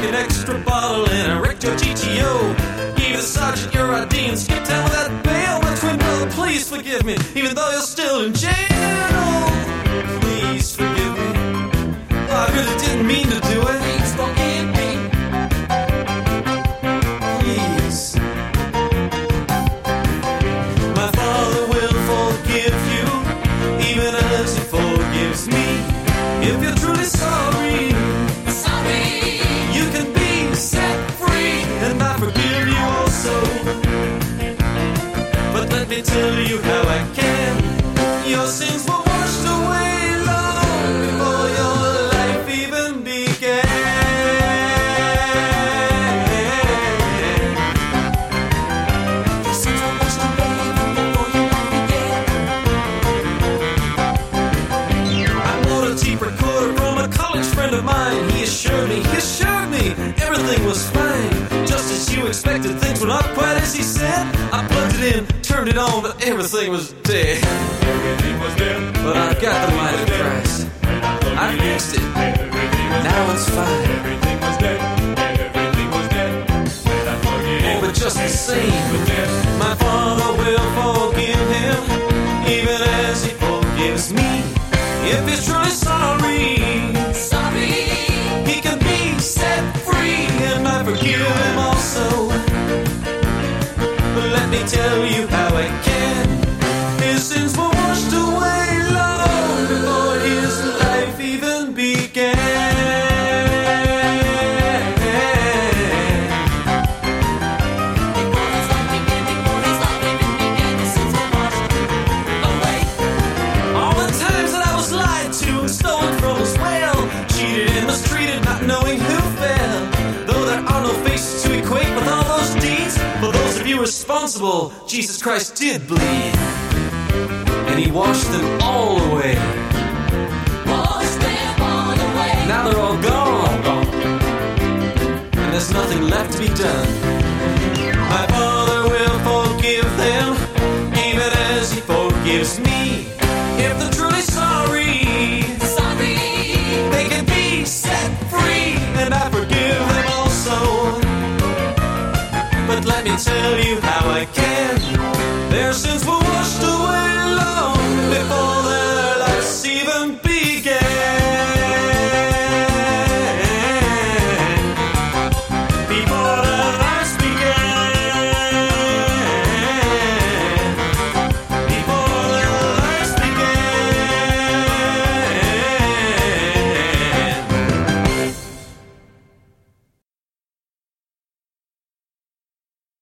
an extra bottle and I wrecked your GTO. Gave the sergeant your ID and skipped town without bail. My twin brother, please forgive me, even though you're still in jail. Please forgive me. I really didn't mean to do it. Please forgive me. Please. My Father will forgive you, even as He forgives me. If you're truly sorry, you can be set free, and I forgive you also. But let me tell you how I can. Your sins were washed away long before your life even began. Your sins were washed away long before your life began. I bought a tape recorder from a college friend of mine. He assured me everything was fine. Just as you expected, things were not quite as he said. I plugged it in, turned it on, but everything was dead. Everything was dead. But I got the mind of Christ. I fixed it. Now it's fine. Everything was dead. Everything was dead. When I forget it, But just the same, my Father will forgive him, even as He forgives me. If he's truly sorry, he can be set free, and I forgive him also. But let me tell you how I can. His sins were washed away long before his life even began. All the times that I was lied to and stolen from as well, cheated and mistreated, not knowing who fell. Though there are no faces to equate with all those deeds, for those of you responsible, Jesus Christ did bleed, and He washed them all away. Now they're all gone, and there's nothing left to be done. My Father will forgive them, even as He forgives me. If they're truly sorry, they can be set free, and I forgive them also. But let me tell